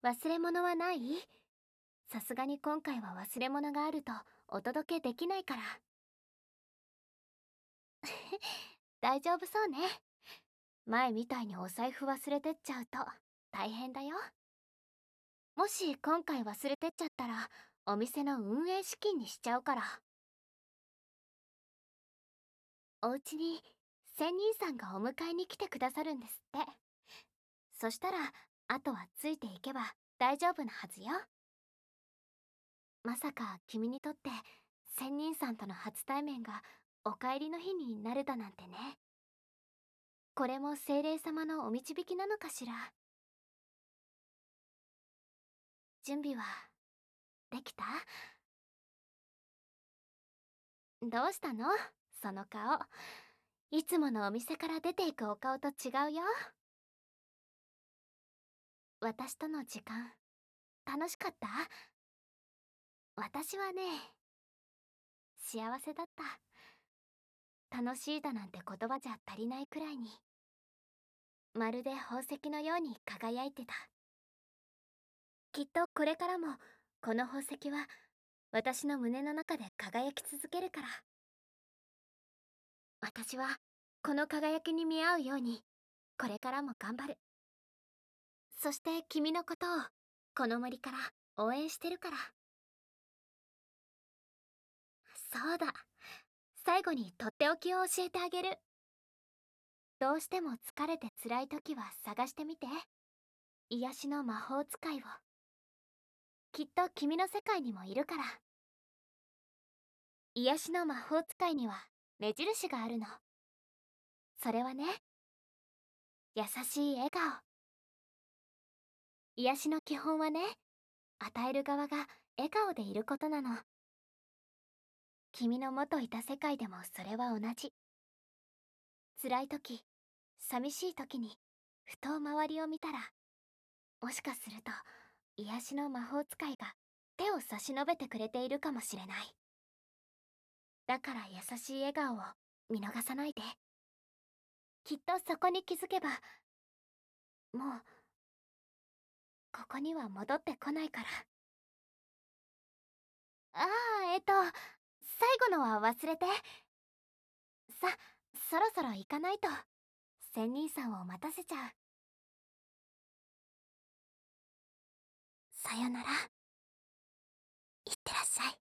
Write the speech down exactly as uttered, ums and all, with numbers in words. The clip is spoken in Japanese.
忘れ物はない？さすがに今回は忘れ物があるとお届けできないから。大丈夫そうね。前みたいにお財布忘れてっちゃうと大変だよ。もし今回忘れてっちゃったらお店の運営資金にしちゃうから。お家に仙人さんがお迎えに来てくださるんですって。そしたらあとはついていけば大丈夫なはずよ。まさか君にとって仙人さんとの初対面がお帰りの日になるだなんてね。これも精霊様のお導きなのかしら。準備はできた？どうしたの？その顔。いつものお店から出ていくお顔と違うよ。私との時間楽しかった？私はね、幸せだった。楽しいだなんて言葉じゃ足りないくらいに、まるで宝石のように輝いてた。きっとこれからもこの宝石は私の胸の中で輝き続けるから。私はこの輝きに見合うようにこれからも頑張る。そして君のことをこの森から応援してるから。そうだ、最後にとっておきを教えてあげる。どうしても疲れて辛い時は探してみて。癒しの魔法使いを。きっと君の世界にもいるから。癒しの魔法使いには目印があるの。それはね、優しい笑顔。癒しの基本はね、与える側が笑顔でいることなの。君の元いた世界でもそれは同じ。辛い時、寂しい時にふと周りを見たら、もしかすると癒しの魔法使いが手を差し伸べてくれているかもしれない。だから優しい笑顔を見逃さないで。きっとそこに気づけば、もうここには戻ってこないから。ああ、えっと最後のは忘れて。さ、そろそろ行かないと仙人さんを待たせちゃう。さよなら。いってらっしゃい。